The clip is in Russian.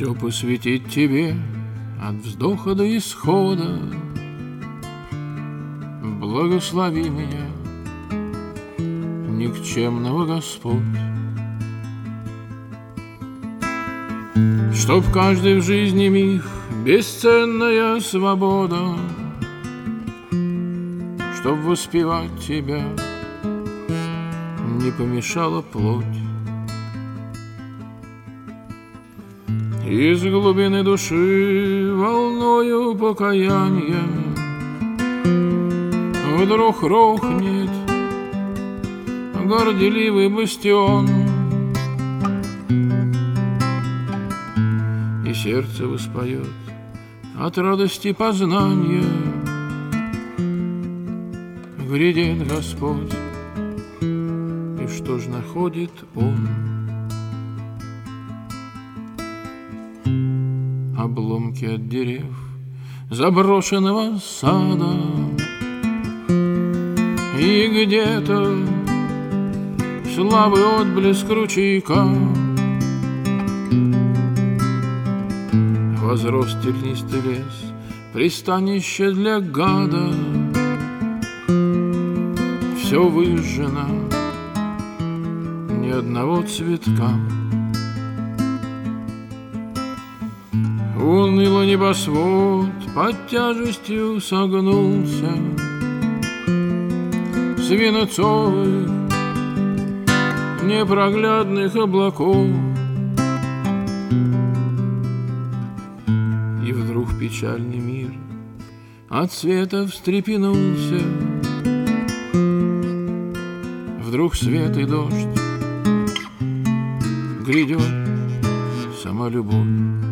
Все посвятить тебе от вздоха до исхода. Благослови меня, никчемного Господь, чтоб каждый в жизни миг бесценная свобода, чтоб воспевать тебя не помешала плоть. Из глубины души волною покаяния вдруг рухнет горделивый бастион, и сердце воспоет от радости познания. Грядет Господь, и что ж находит Он? Обломки от дерев заброшенного сада, и где-то слабый отблеск ручейка. Возрос тернистый лес, пристанище для гада. Все выжжено, ни одного цветка. Уныло небосвод под тяжестью согнулся свинцовых непроглядных облаков. И вдруг печальный мир от света встрепенулся. Вдруг свет и дождь, грядет сама любовь.